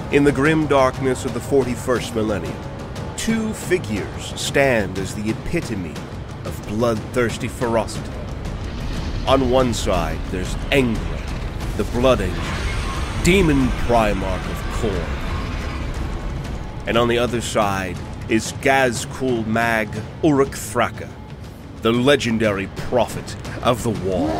In the grim darkness of the 41st millennium, two figures stand as the epitome of bloodthirsty ferocity. On one side, there's Angra, the Blood Angel, demon Primarch of Khorne. And on the other side is Ghazghkull Mag Uruk Thraka, the legendary prophet of the Wall.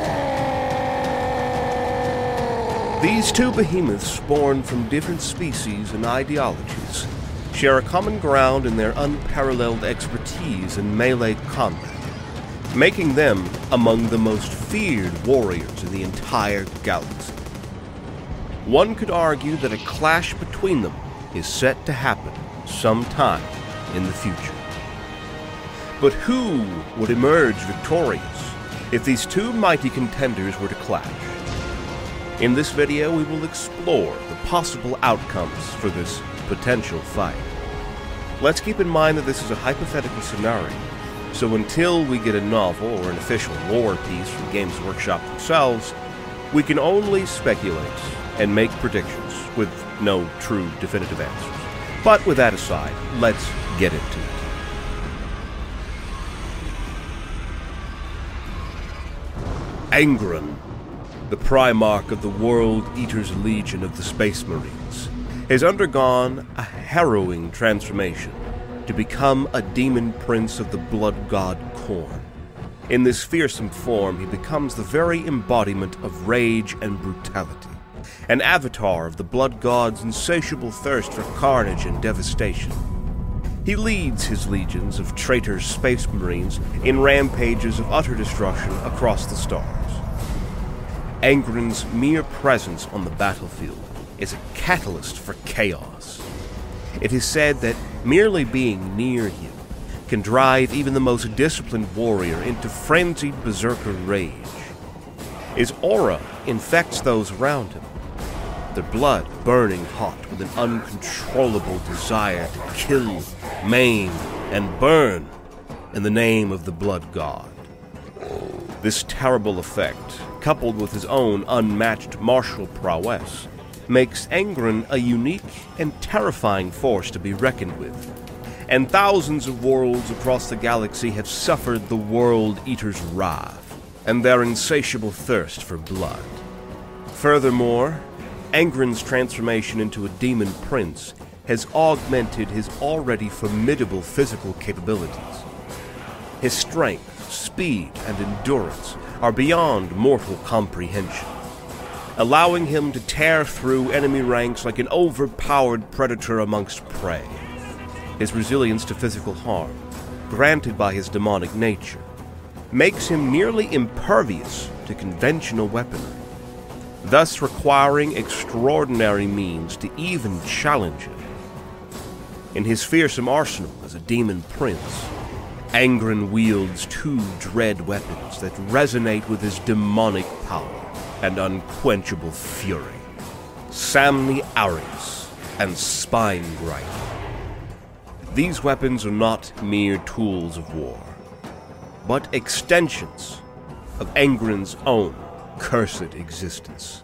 These two behemoths, born from different species and ideologies, share a common ground in their unparalleled expertise in melee combat, making them among the most feared warriors in the entire galaxy. One could argue that a clash between them is set to happen sometime in the future. But who would emerge victorious if these two mighty contenders were to clash? In this video, we will explore the possible outcomes for this potential fight. Let's keep in mind that this is a hypothetical scenario, so until we get a novel or an official lore piece from Games Workshop themselves, we can only speculate and make predictions with no true definitive answers. But with that aside, let's get into it. Angren, the Primarch of the World Eaters Legion of the Space Marines, has undergone a harrowing transformation to become a demon prince of the blood god Khorne. In this fearsome form, he becomes the very embodiment of rage and brutality, an avatar of the blood god's insatiable thirst for carnage and devastation. He leads his legions of traitor space marines in rampages of utter destruction across the stars. Angren's mere presence on the battlefield is a catalyst for chaos. It is said that merely being near him can drive even the most disciplined warrior into frenzied berserker rage. His aura infects those around him, their blood burning hot with an uncontrollable desire to kill, maim, and burn in the name of the blood god. This terrible effect, coupled with his own unmatched martial prowess, makes Angren a unique and terrifying force to be reckoned with. And thousands of worlds across the galaxy have suffered the World Eater's wrath and their insatiable thirst for blood. Furthermore, Angren's transformation into a demon prince has augmented his already formidable physical capabilities. His strength, speed, and endurance are beyond mortal comprehension, allowing him to tear through enemy ranks like an overpowered predator amongst prey. His resilience to physical harm, granted by his demonic nature, makes him nearly impervious to conventional weaponry, thus requiring extraordinary means to even challenge him. In his fearsome arsenal as a demon prince, Angren wields two dread weapons that resonate with his demonic power and unquenchable fury: Samni Arius and Spinegrinder. These weapons are not mere tools of war, but extensions of Angren's own cursed existence.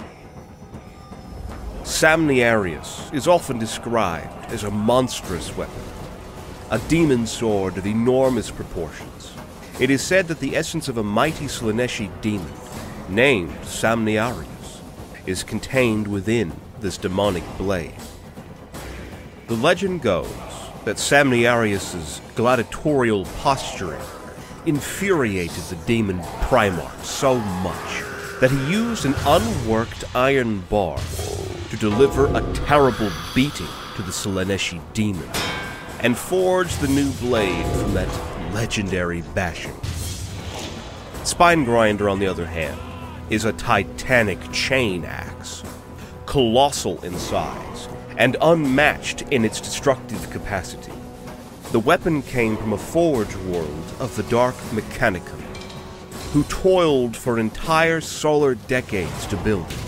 Samni Arius is often described as a monstrous weapon, a demon sword of enormous proportions. It is said that the essence of a mighty Slaaneshi demon, named Samni Arius, is contained within this demonic blade. The legend goes that Samni Arius's gladiatorial posturing infuriated the demon Primarch so much that he used an unworked iron bar to deliver a terrible beating to the Slaaneshi demon, and forged the new blade from that legendary bashing. Spinegrinder, on the other hand, is a titanic chain axe, colossal in size and unmatched in its destructive capacity. The weapon came from a forge world of the Dark Mechanicum, who toiled for entire solar decades to build it,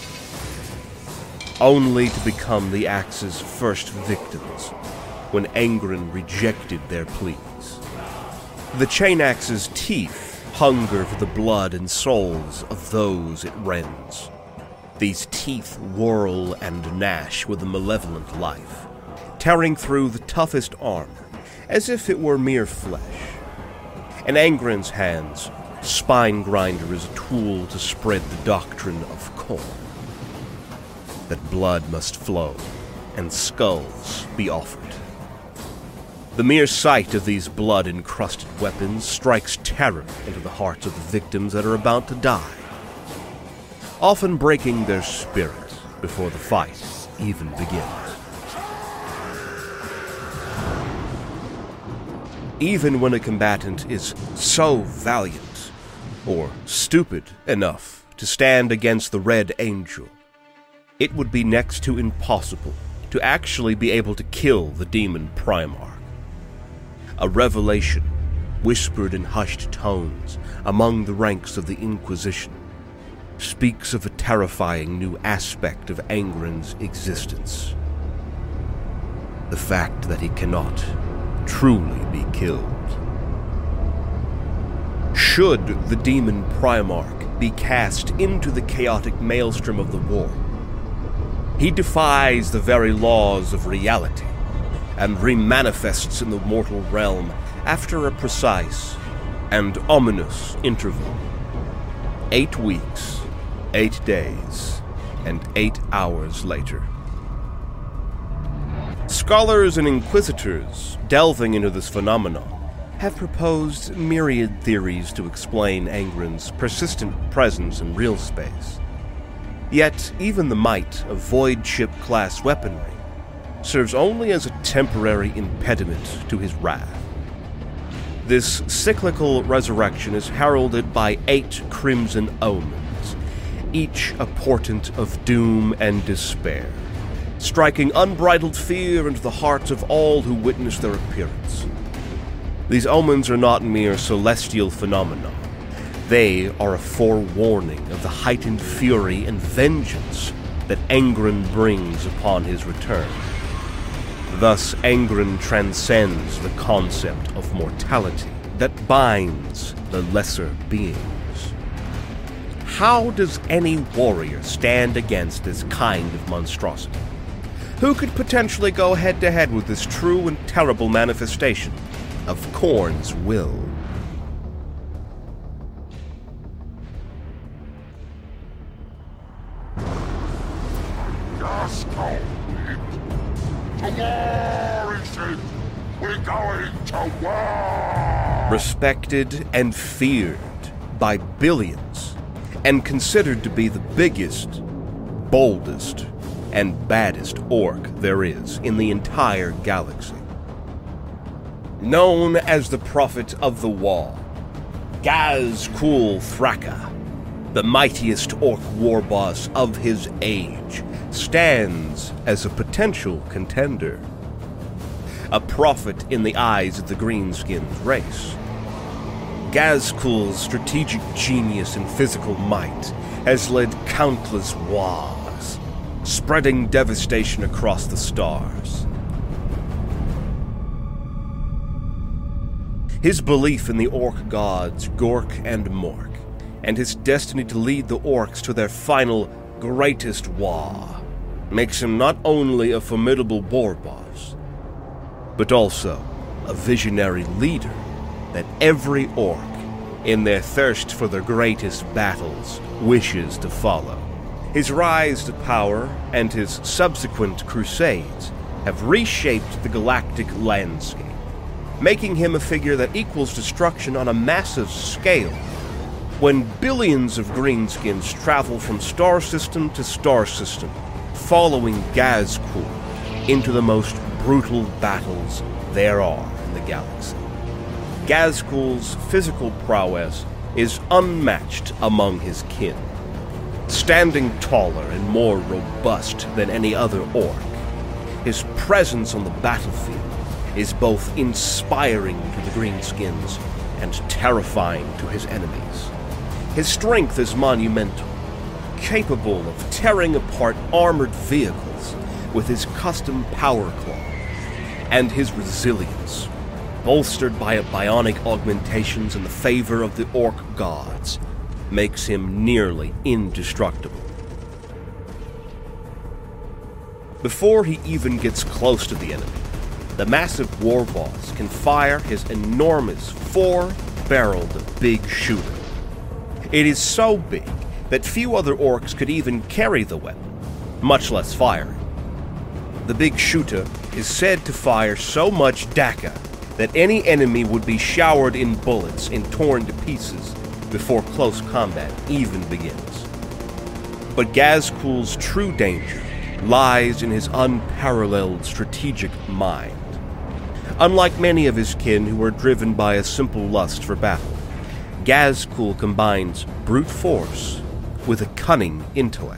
only to become the axe's first victims when Angren rejected their pleas. The chain axe's teeth hunger for the blood and souls of those it rends. These teeth whirl and gnash with a malevolent life, tearing through the toughest armor as if it were mere flesh. In Angren's hands, Spine-Grinder is a tool to spread the doctrine of Khorne, that blood must flow and skulls be offered. The mere sight of these blood-encrusted weapons strikes terror into the hearts of the victims that are about to die, often breaking their spirit before the fight even begins. Even when a combatant is so valiant or stupid enough to stand against the Red Angel, it would be next to impossible to actually be able to kill the demon Primarch. A revelation, whispered in hushed tones among the ranks of the Inquisition, speaks of a terrifying new aspect of Angren's existence. The fact that he cannot truly be killed. Should the demon Primarch be cast into the chaotic maelstrom of the war, he defies the very laws of reality and remanifests in the mortal realm after a precise and ominous interval. 8 weeks, 8 days, and 8 hours later. Scholars and inquisitors delving into this phenomenon have proposed myriad theories to explain Angren's persistent presence in real space. Yet, even the might of Void Ship-class weaponry serves only as a temporary impediment to his wrath. This cyclical resurrection is heralded by 8 crimson omens, each a portent of doom and despair, striking unbridled fear into the hearts of all who witness their appearance. These omens are not mere celestial phenomena. They are a forewarning of the heightened fury and vengeance that Angren brings upon his return. Thus, Angren transcends the concept of mortality that binds the lesser beings. How does any warrior stand against this kind of monstrosity? Who could potentially go head-to-head with this true and terrible manifestation of Khorne's will? We're going to war! Respected and feared by billions, and considered to be the biggest, boldest, and baddest orc there is in the entire galaxy. Known as the Prophet of the Wall, Ghazghkull Thraka, the mightiest orc war boss of his age, stands as a potential contender. A prophet in the eyes of the Greenskins race. Ghazghkull's strategic genius and physical might has led countless wars, spreading devastation across the stars. His belief in the orc gods Gork and Mork, and his destiny to lead the orcs to their final, greatest war, makes him not only a formidable war boss, but also a visionary leader that every orc, in their thirst for their greatest battles, wishes to follow. His rise to power and his subsequent crusades have reshaped the galactic landscape, making him a figure that equals destruction on a massive scale. When billions of greenskins travel from star system to star system, following Ghazghkull into the most brutal battles there are in the galaxy. Ghazghkull's physical prowess is unmatched among his kin. Standing taller and more robust than any other orc, his presence on the battlefield is both inspiring to the Greenskins and terrifying to his enemies. His strength is monumental, capable of tearing apart armored vehicles with his custom power claw, and his resilience, bolstered by bionic augmentations in the favor of the orc gods, makes him nearly indestructible. Before he even gets close to the enemy, the massive war boss can fire his enormous 4-barreled big shooter. It is so big that few other orcs could even carry the weapon, much less fire it. The big shooter is said to fire so much dakka that any enemy would be showered in bullets and torn to pieces before close combat even begins. But Ghazghkull's true danger lies in his unparalleled strategic mind. Unlike many of his kin who are driven by a simple lust for battle, Ghazghkull combines brute force with a cunning intellect.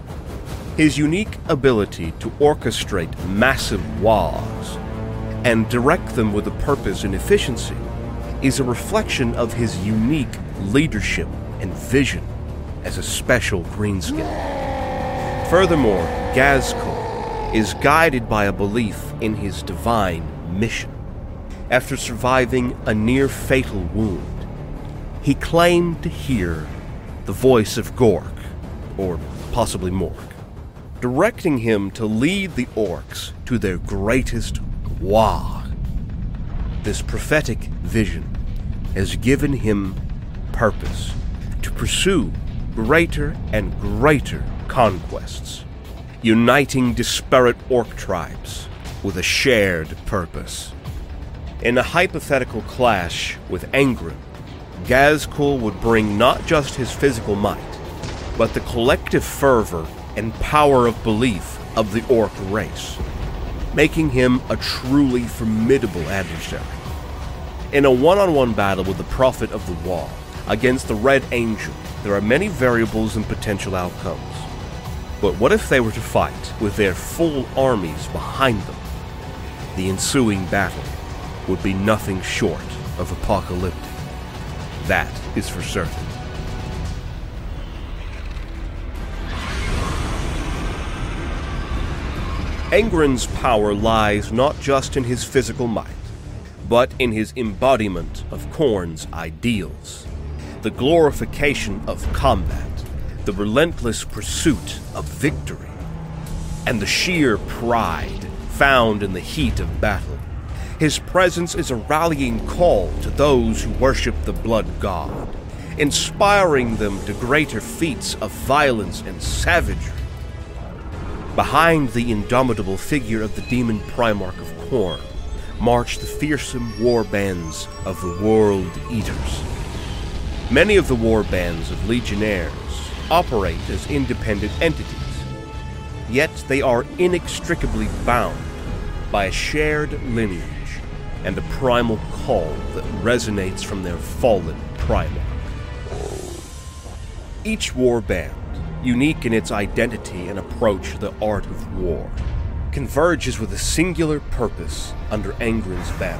His unique ability to orchestrate massive wars and direct them with a purpose and efficiency is a reflection of his unique leadership and vision as a special greenskin. Furthermore, Ghazghkull is guided by a belief in his divine mission. After surviving a near-fatal wound, he claimed to hear the voice of Gork, or possibly Mork, directing him to lead the orcs to their greatest war. This prophetic vision has given him purpose to pursue greater and greater conquests, uniting disparate orc tribes with a shared purpose. In a hypothetical clash with Angren, Ghazghkull would bring not just his physical might, but the collective fervor and power of belief of the orc race, making him a truly formidable adversary. In a one-on-one battle with the Prophet of the Wall against the Red Angel, there are many variables and potential outcomes. But what if they were to fight with their full armies behind them? The ensuing battle would be nothing short of apocalyptic. That is for certain. Angren's power lies not just in his physical might, but in his embodiment of Khorne's ideals, the glorification of combat, the relentless pursuit of victory, and the sheer pride found in the heat of battle. His presence is a rallying call to those who worship the Blood God, inspiring them to greater feats of violence and savagery. Behind the indomitable figure of the demon Primarch of Khorne march the fearsome war bands of the World Eaters. Many of the war bands of Legionnaires operate as independent entities, yet they are inextricably bound by a shared lineage and a primal call that resonates from their fallen Primarch. Each war band, unique in its identity and approach to the art of war, converges with a singular purpose under Angren's banner.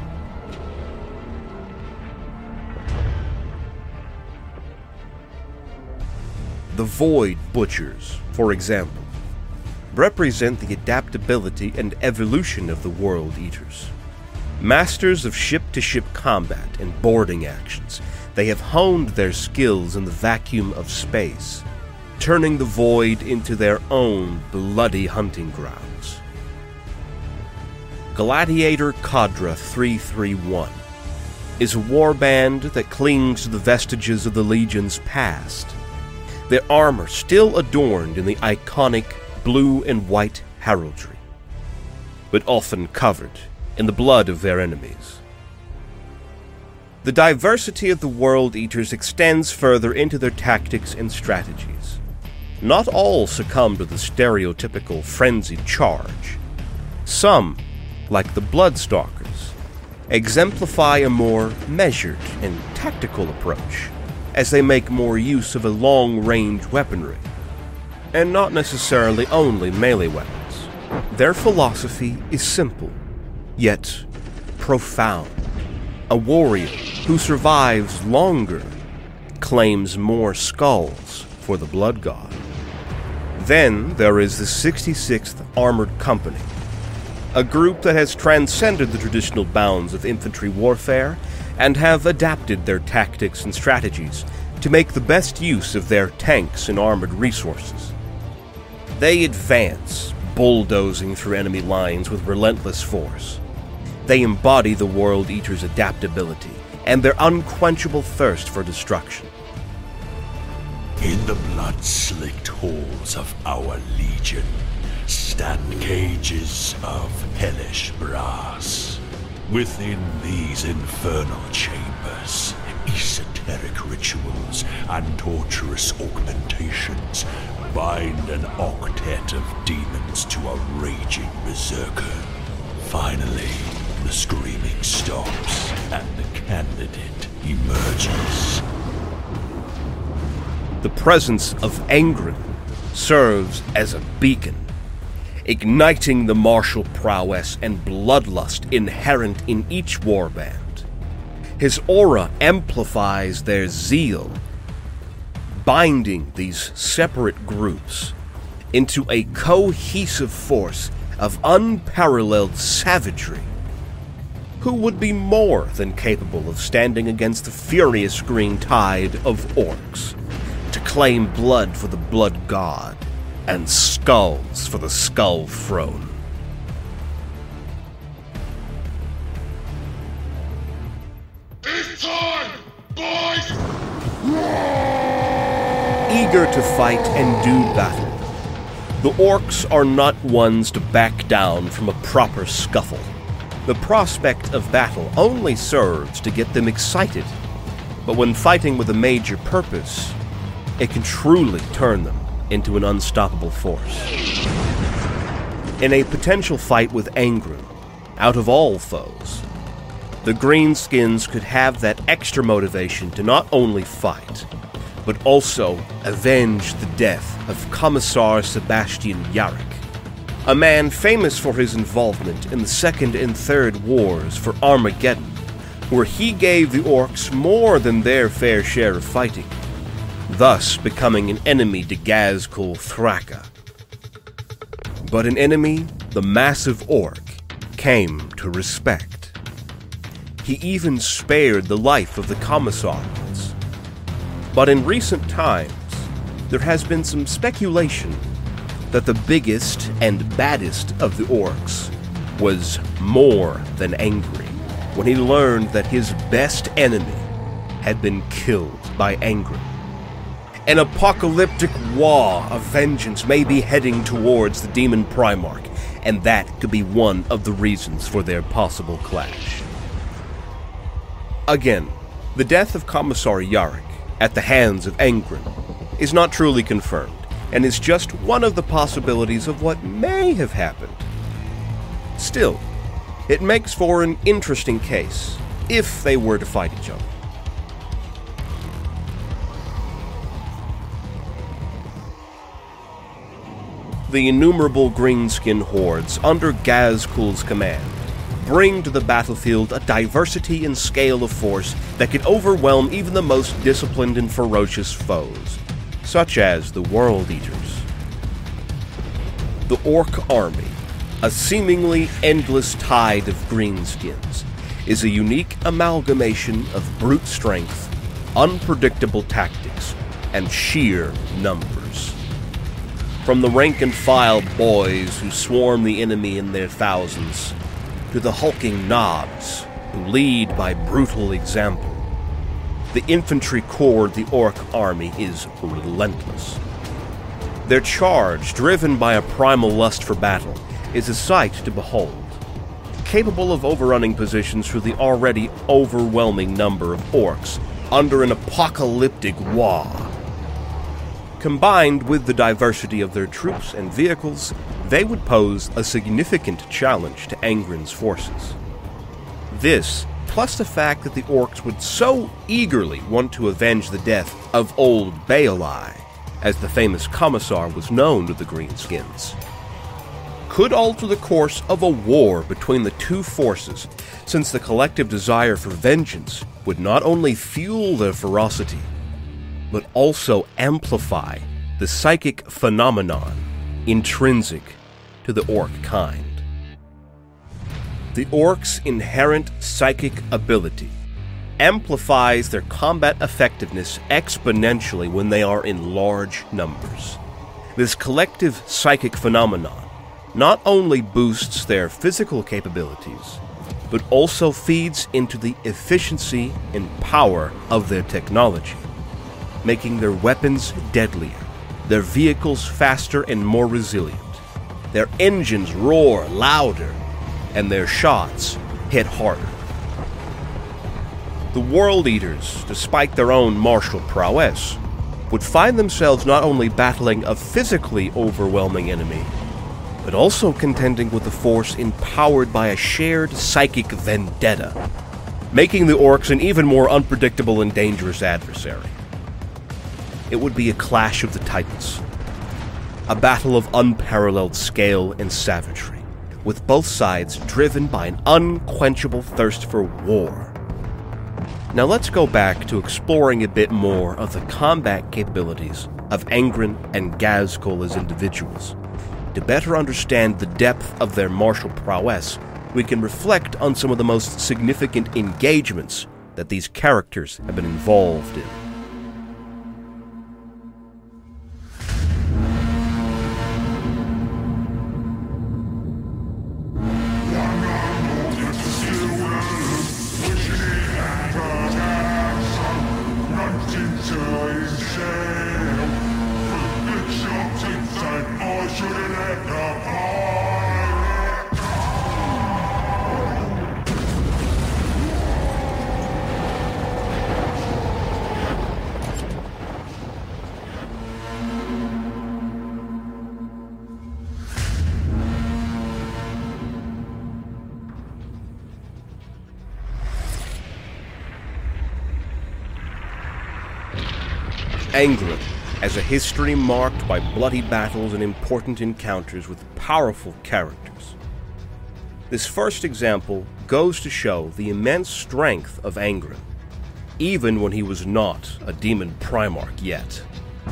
The Void Butchers, for example, represent the adaptability and evolution of the World Eaters. Masters of ship-to-ship combat and boarding actions, they have honed their skills in the vacuum of space, turning the Void into their own bloody hunting grounds. Gladiator Cadre 331 is a warband that clings to the vestiges of the Legion's past, their armor still adorned in the iconic blue and white heraldry, but often covered in the blood of their enemies. The diversity of the World Eaters extends further into their tactics and strategies. Not all succumb to the stereotypical frenzied charge. Some, like the Bloodstalkers, exemplify a more measured and tactical approach, as they make more use of a long-range weaponry, and not necessarily only melee weapons. Their philosophy is simple, yet profound. A warrior who survives longer claims more skulls for the Blood God. Then there is the 66th Armored Company, a group that has transcended the traditional bounds of infantry warfare and have adapted their tactics and strategies to make the best use of their tanks and armored resources. They advance bulldozing through enemy lines with relentless force. They embody the World Eater's adaptability and their unquenchable thirst for destruction. In the blood-slicked halls of our legion stand cages of hellish brass. Within these infernal chambers, esoteric rituals and torturous augmentations bind an octet of demons to a raging berserker. Finally, the screaming stops and the candidate emerges. The presence of Angren serves as a beacon, igniting the martial prowess and bloodlust inherent in each warband. His aura amplifies their zeal, binding these separate groups into a cohesive force of unparalleled savagery. Who would be more than capable of standing against the furious green tide of orcs, to claim blood for the blood god and skulls for the skull throne? It's time, boys! Eager to fight and do battle, the orcs are not ones to back down from a proper scuffle. The prospect of battle only serves to get them excited, but when fighting with a major purpose, it can truly turn them into an unstoppable force. In a potential fight with Angren, out of all foes, the Greenskins could have that extra motivation to not only fight, but also avenge the death of Commissar Sebastian Yarrick, a man famous for his involvement in the Second and Third Wars for Armageddon, where he gave the orcs more than their fair share of fighting, thus becoming an enemy to Ghazghkull Thraka. But an enemy the massive orc came to respect. He even spared the life of the Commissars. But in recent times, there has been some speculation that the biggest and baddest of the orcs was more than angry when he learned that his best enemy had been killed by Angren. An apocalyptic war of vengeance may be heading towards the Demon Primarch, and that could be one of the reasons for their possible clash. Again, the death of Commissar Yarrick at the hands of Angren is not truly confirmed, and is just one of the possibilities of what may have happened. Still, it makes for an interesting case, if they were to fight each other. The innumerable greenskin hordes under Ghazghkull's command bring to the battlefield a diversity and scale of force that could overwhelm even the most disciplined and ferocious foes, such as the World Eaters. The Orc Army, a seemingly endless tide of greenskins, is a unique amalgamation of brute strength, unpredictable tactics, and sheer numbers. From the rank-and-file boys who swarm the enemy in their thousands, to the hulking knobs who lead by brutal example, the infantry corps of the Orc army is relentless. Their charge, driven by a primal lust for battle, is a sight to behold, capable of overrunning positions through the already overwhelming number of orcs under an apocalyptic war. Combined with the diversity of their troops and vehicles, they would pose a significant challenge to Angren's forces. This, plus the fact that the orcs would so eagerly want to avenge the death of Old Baelai, as the famous Commissar was known to the Greenskins, could alter the course of a war between the two forces, since the collective desire for vengeance would not only fuel their ferocity, but also amplify the psychic phenomenon intrinsic to the orc kind. The orcs' inherent psychic ability amplifies their combat effectiveness exponentially when they are in large numbers. This collective psychic phenomenon not only boosts their physical capabilities, but also feeds into the efficiency and power of their technology, making their weapons deadlier, their vehicles faster and more resilient, their engines roar louder, and their shots hit harder. The World Eaters, despite their own martial prowess, would find themselves not only battling a physically overwhelming enemy, but also contending with a force empowered by a shared psychic vendetta, making the orcs an even more unpredictable and dangerous adversary. It would be a clash of the titans, a battle of unparalleled scale and savagery, with both sides driven by an unquenchable thirst for war. Now let's go back to exploring a bit more of the combat capabilities of Angren and Ghazghkull as individuals. To better understand the depth of their martial prowess, we can reflect on some of the most significant engagements that these characters have been involved in. Angren, as a history marked by bloody battles and important encounters with powerful characters. This first example goes to show the immense strength of Angren, even when he was not a demon Primarch yet.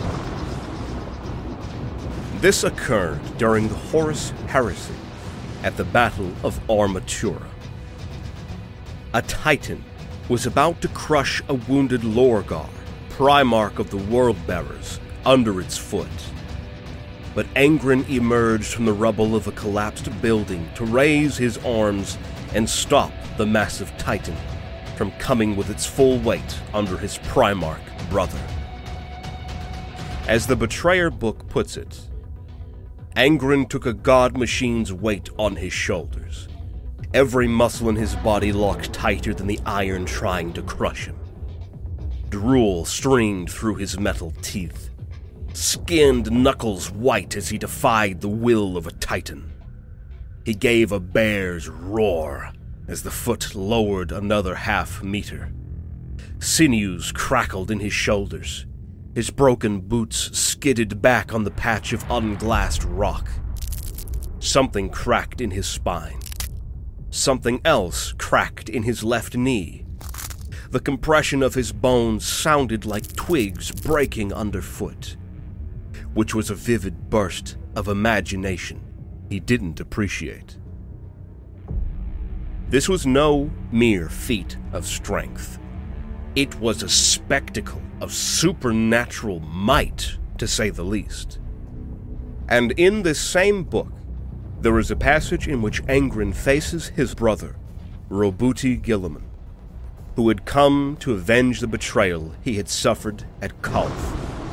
This occurred during the Horus Heresy at the Battle of Armatura. A Titan was about to crush a wounded Lorgar, Primarch of the World-Bearers, under its foot. But Angren emerged from the rubble of a collapsed building to raise his arms and stop the massive Titan from coming with its full weight under his Primarch brother. As the Betrayer book puts it, Angren took a god machine's weight on his shoulders, every muscle in his body locked tighter than the iron trying to crush him. Drool streamed through his metal teeth, skinned knuckles white as he defied the will of a titan. He gave a bear's roar as the foot lowered another half-meter. Sinews crackled in his shoulders. His broken boots skidded back on the patch of unglassed rock. Something cracked in his spine. Something else cracked in his left knee. The compression of his bones sounded like twigs breaking underfoot, which was a vivid burst of imagination he didn't appreciate. This was no mere feat of strength. It was a spectacle of supernatural might, to say the least. And in this same book, there is a passage in which Angren faces his brother, Roboute Guilliman, who had come to avenge the betrayal he had suffered at Kulf.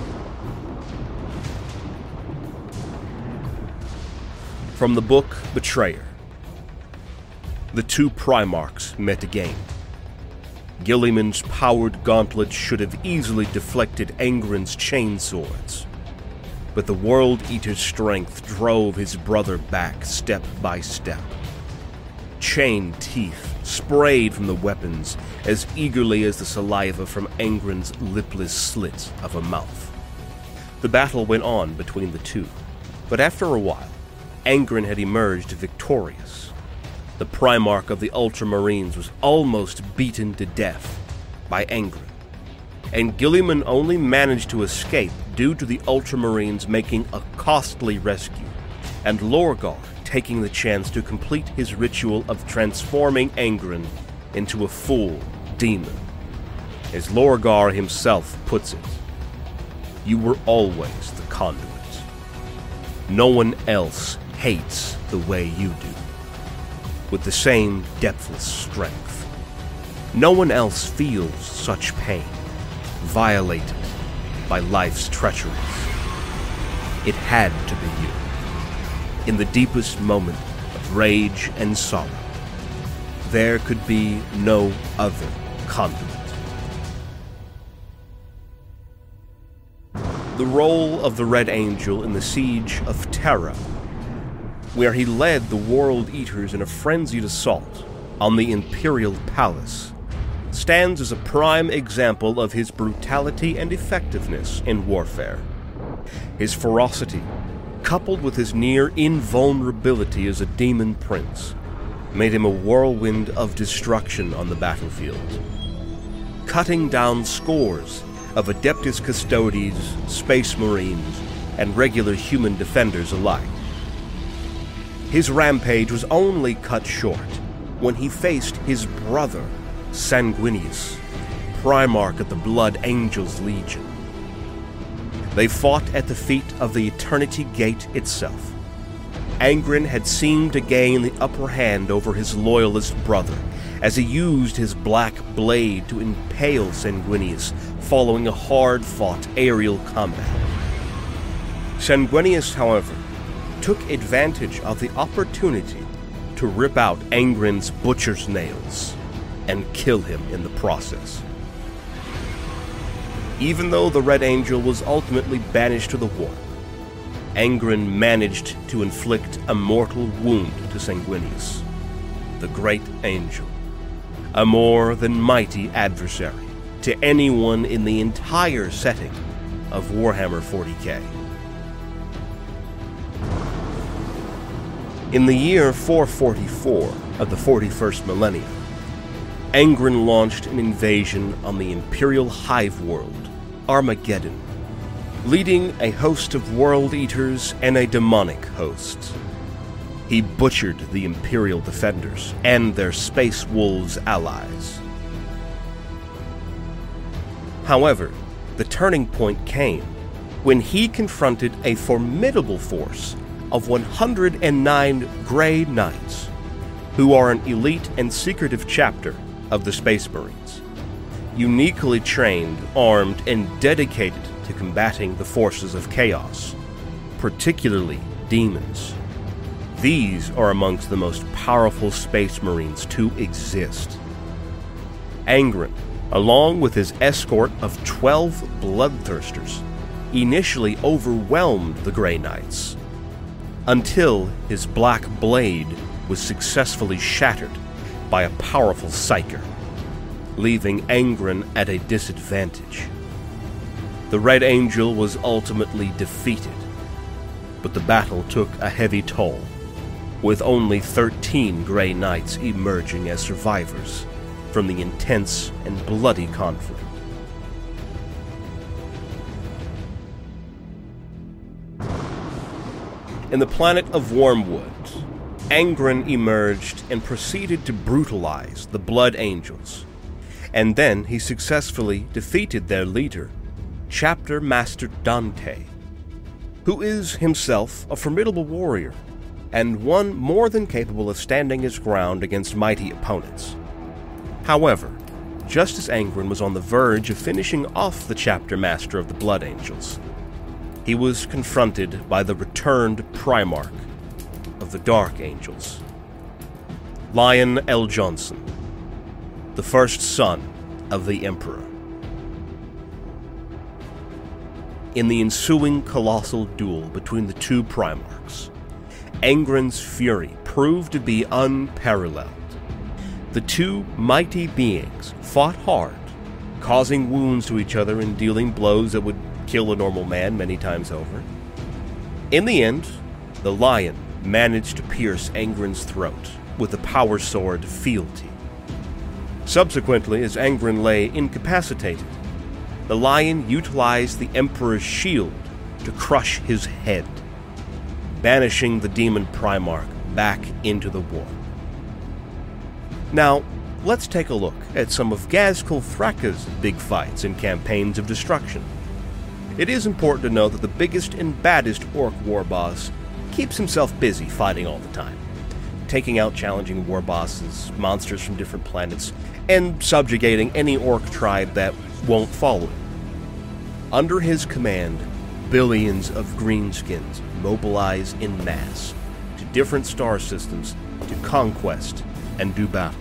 From the book Betrayer. The two Primarchs met again. Guilliman's powered gauntlet should have easily deflected Angren's chainswords, but the World Eater's strength drove his brother back step by step. Chain teeth sprayed from the weapons as eagerly as the saliva from Angren's lipless slit of a mouth. The battle went on between the two, but after a while, Angren had emerged victorious. The Primarch of the Ultramarines was almost beaten to death by Angren, and Guilliman only managed to escape due to the Ultramarines making a costly rescue, and Lorgar taking the chance to complete his ritual of transforming Angren into a full demon. As Lorgar himself puts it, "You were always the conduit. No one else hates the way you do, with the same depthless strength. No one else feels such pain, violated by life's treacheries. It had to be you. In the deepest moment of rage and sorrow, there could be no other conduit. The role of the Red Angel in the Siege of Terra, where he led the World Eaters in a frenzied assault on the Imperial Palace, stands as a prime example of his brutality and effectiveness in warfare. His ferocity, coupled with his near invulnerability as a demon prince, made him a whirlwind of destruction on the battlefield, cutting down scores of Adeptus Custodes, Space Marines, and regular human defenders alike. His rampage was only cut short when he faced his brother, Sanguinius, Primarch of the Blood Angels Legion. They fought at the feet of the Eternity Gate itself. Angren had seemed to gain the upper hand over his loyalist brother as he used his black blade to impale Sanguinius following a hard-fought aerial combat. Sanguinius, however, took advantage of the opportunity to rip out Angren's butcher's nails and kill him in the process. Even though the Red Angel was ultimately banished to the warp, Angren managed to inflict a mortal wound to Sanguinius, the Great Angel, a more than mighty adversary to anyone in the entire setting of Warhammer 40k. In the year 444 of the 41st millennium, Angren launched an invasion on the Imperial hive world, Armageddon, leading a host of World Eaters and a demonic host. He butchered the Imperial defenders and their Space Wolves allies. However, the turning point came when he confronted a formidable force of 109 Grey Knights, who are an elite and secretive chapter of the Space Marines, uniquely trained, armed, and dedicated to combating the forces of chaos, particularly demons. These are amongst the most powerful Space Marines to exist. Angren, along with his escort of 12 Bloodthirsters, initially overwhelmed the Grey Knights, until his black blade was successfully shattered by a powerful Psyker, leaving Angren at a disadvantage. The Red Angel was ultimately defeated, but the battle took a heavy toll, with only 13 Grey Knights emerging as survivors from the intense and bloody conflict. In the planet of Wormwood, Angren emerged and proceeded to brutalize the Blood Angels, and then he successfully defeated their leader, Chapter Master Dante, who is himself a formidable warrior, and one more than capable of standing his ground against mighty opponents. However, just as Angren was on the verge of finishing off the Chapter Master of the Blood Angels, he was confronted by the returned Primarch of the Dark Angels, Lion El'Jonson, the first son of the Emperor. In the ensuing colossal duel between the two Primarchs, Angren's fury proved to be unparalleled. The two mighty beings fought hard, causing wounds to each other and dealing blows that would kill a normal man many times over. In the end, the Lion managed to pierce Angren's throat with the power sword Fealty. Subsequently, as Angren lay incapacitated, the Lion utilized the Emperor's shield to crush his head, banishing the demon Primarch back into the war. Now, let's take a look at some of Ghazghkull Thraka's big fights and campaigns of destruction. It is important to know that the biggest and baddest Orc war boss keeps himself busy fighting all the time, taking out challenging war bosses, monsters from different planets, and subjugating any orc tribe that won't follow him. Under his command, billions of greenskins mobilize en masse to different star systems to conquest and do battle.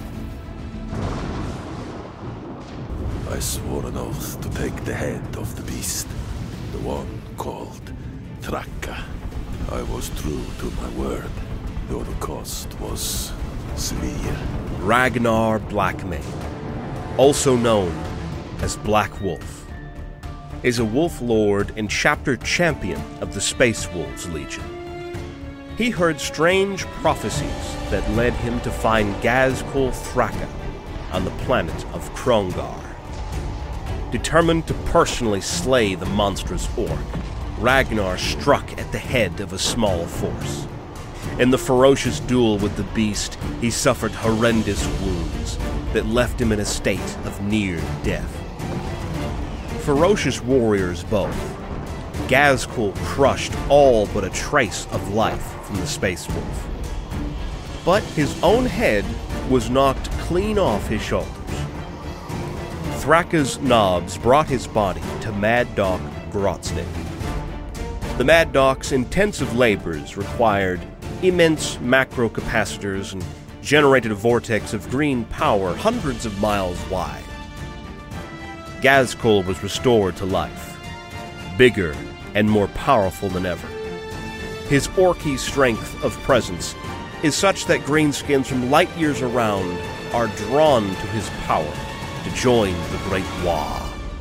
I swore an oath to take the head of the beast, the one called Thraka. I was true to my word, though the cost was severe. Ragnar Blackmane, also known as Black Wolf, is a wolf lord and chapter champion of the Space Wolves Legion. He heard strange prophecies that led him to find Ghazghkull Thraka on the planet of Krongar. Determined to personally slay the monstrous orc, Ragnar struck at the head of a small force. In the ferocious duel with the beast, he suffered horrendous wounds that left him in a state of near death. Ferocious warriors both, Ghazghkull crushed all but a trace of life from the Space Wolf. But his own head was knocked clean off his shoulders. Thraka's knobs brought his body to Mad Doc Grotznik. The Mad Doc's intensive labors required immense macrocapacitors and generated a vortex of green power hundreds of miles wide. Ghazghkull was restored to life, bigger and more powerful than ever. His orky strength of presence is such that greenskins from light years around are drawn to his power to join the Great Waaagh.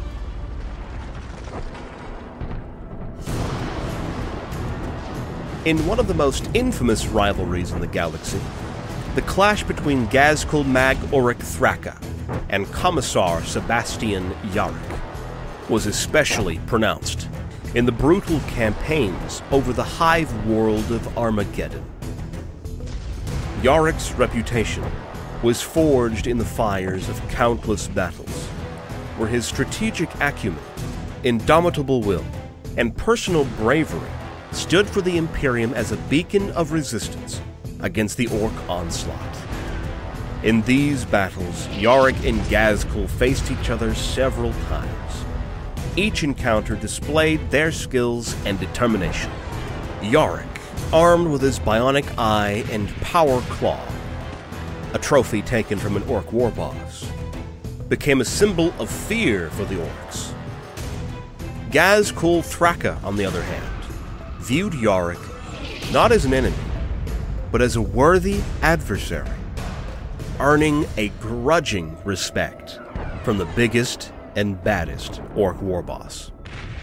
In one of the most infamous rivalries in the galaxy, the clash between Ghazghkull Mag Oryk Thraka and Commissar Sebastian Yarrick was especially pronounced in the brutal campaigns over the hive world of Armageddon. Yarrick's reputation was forged in the fires of countless battles, where his strategic acumen, indomitable will, and personal bravery stood for the Imperium as a beacon of resistance against the orc onslaught. In these battles, Yarrick and Ghazghkull faced each other several times. Each encounter displayed their skills and determination. Yarrick, armed with his bionic eye and power claw, a trophy taken from an orc war boss, became a symbol of fear for the orcs. Ghazghkull Thraka, on the other hand, viewed Yarrick not as an enemy, but as a worthy adversary, earning a grudging respect from the biggest and baddest orc war boss.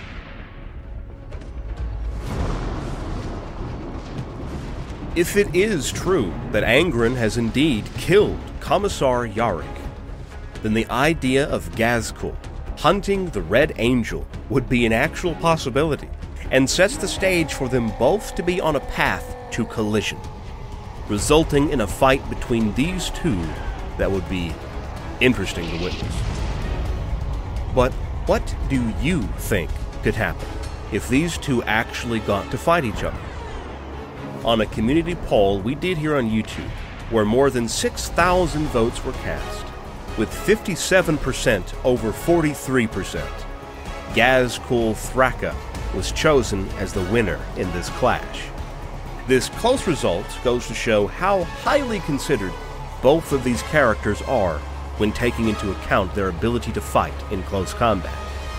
If it is true that Angren has indeed killed Commissar Yarrick, then the idea of Ghazghkull hunting the Red Angel would be an actual possibility, and sets the stage for them both to be on a path to collision, resulting in a fight between these two that would be interesting to witness. But what do you think could happen if these two actually got to fight each other? On a community poll we did here on YouTube, where more than 6,000 votes were cast, with 57% over 43%, Ghazghkull Thraka was chosen as the winner in this clash. This close result goes to show how highly considered both of these characters are when taking into account their ability to fight in close combat.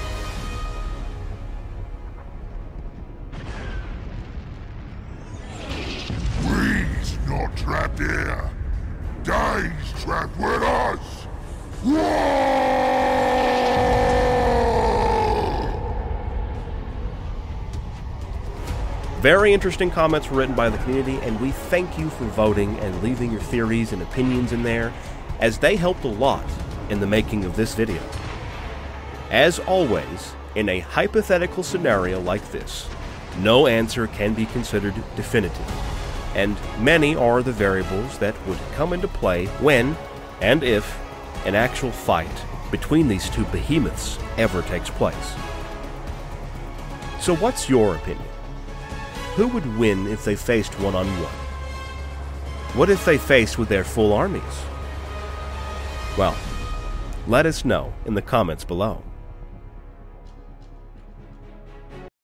We's not trapped here. They's trapped with us. Whoa! Very interesting comments were written by the community, and we thank you for voting and leaving your theories and opinions in there, as they helped a lot in the making of this video. As always, in a hypothetical scenario like this, no answer can be considered definitive, and many are the variables that would come into play when and if an actual fight between these two behemoths ever takes place. So what's your opinion? who would win if they faced one-on-one? What if they faced with their full armies? Well, let us know in the comments below.